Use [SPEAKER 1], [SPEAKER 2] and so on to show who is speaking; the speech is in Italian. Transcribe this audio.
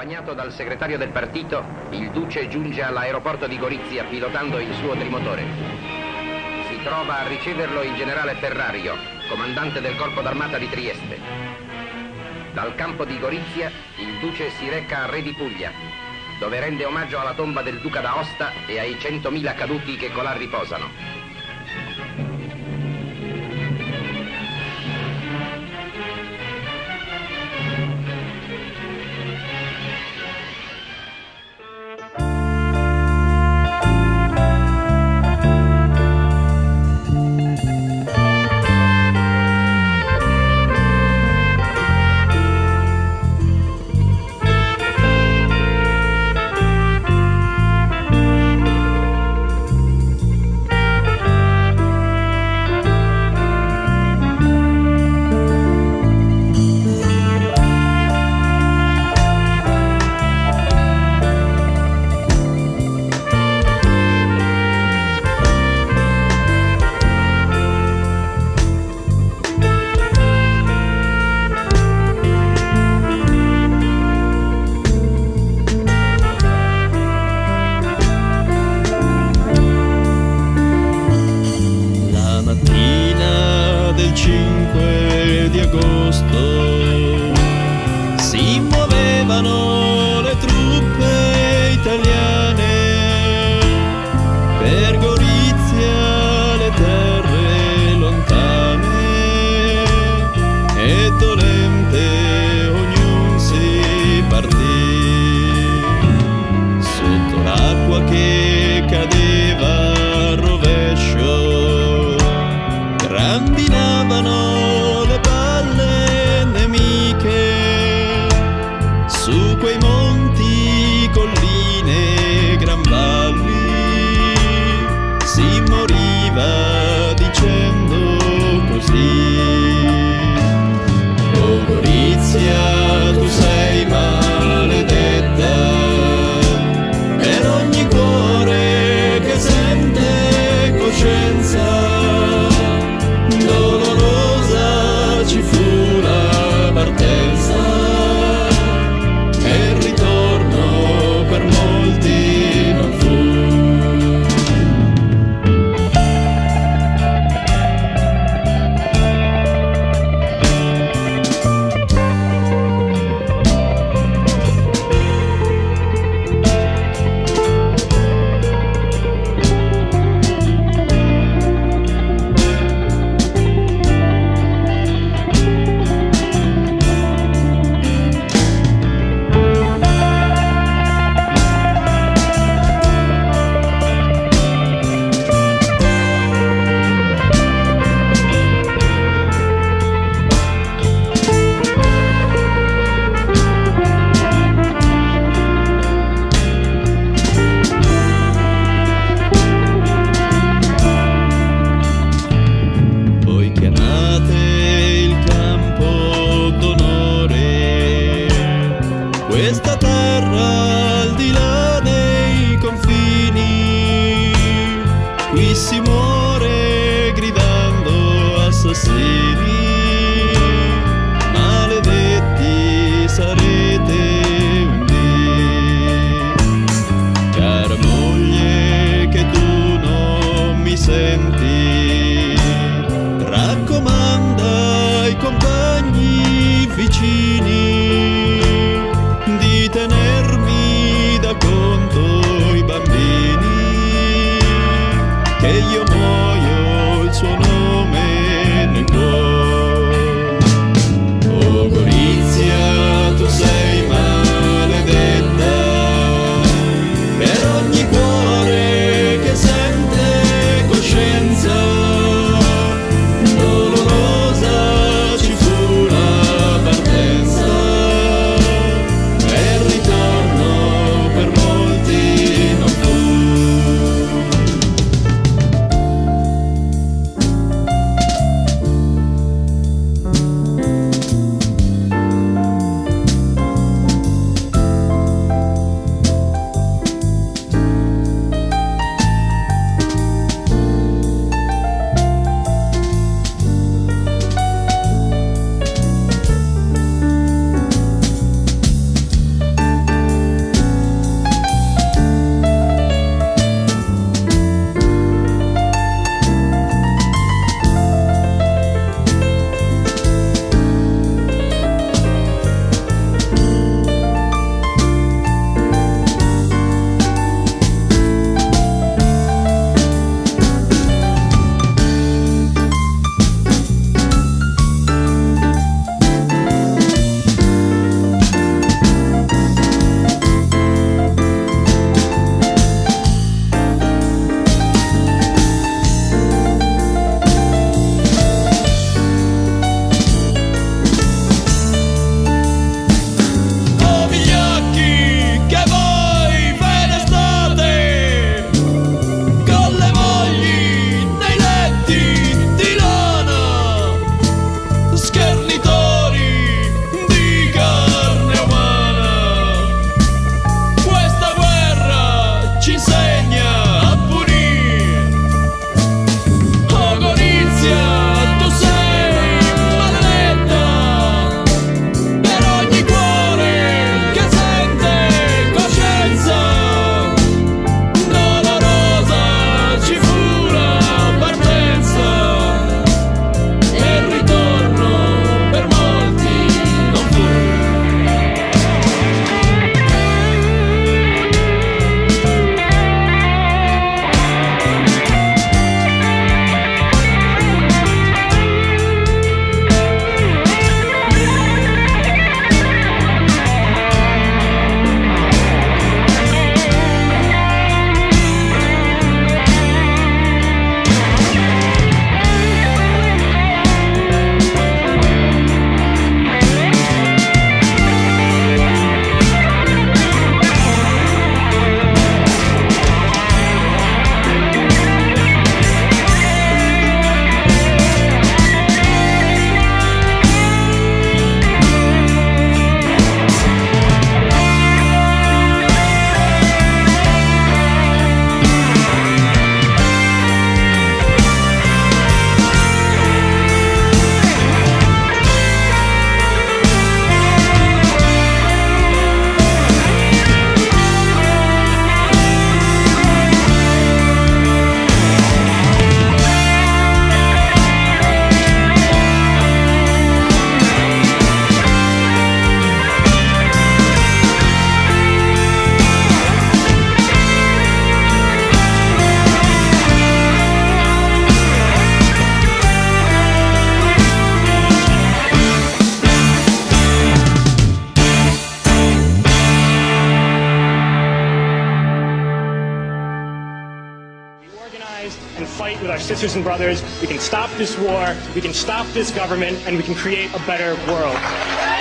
[SPEAKER 1] Accompagnato dal segretario del partito, il Duce giunge all'aeroporto di Gorizia pilotando il suo trimotore. Si trova a riceverlo il generale Ferrario, comandante del corpo d'armata di Trieste. Dal campo di Gorizia il Duce si reca a Re di Puglia, dove rende omaggio alla tomba del Duca d'Aosta e ai 100.000 caduti che colà riposano.
[SPEAKER 2] Del 5 di agosto si muovevano le truppe italiane per Gorizia, le terre lontane, e dolente ognuno si partì sotto l'acqua che cadeva a rovescio. Grandinavano le balle nemiche su quei monti, colline, gran valli. Si moriva dicendo così: o Gorizia, tu sei maledetta, per ogni cuore che sente coscienza. Dolorosa ci fu la partenza e il ritorno per molti non fu. Questa terra al di là dei confini, qui si muore gridando assassini. Maledetti sarete un dì, cara moglie che tu non mi senti, raccomanda ai compagni vicini di tenermi da conto i bambini che io
[SPEAKER 3] and fight with our sisters and brothers. We can stop this war, we can stop this government, and we can create a better world.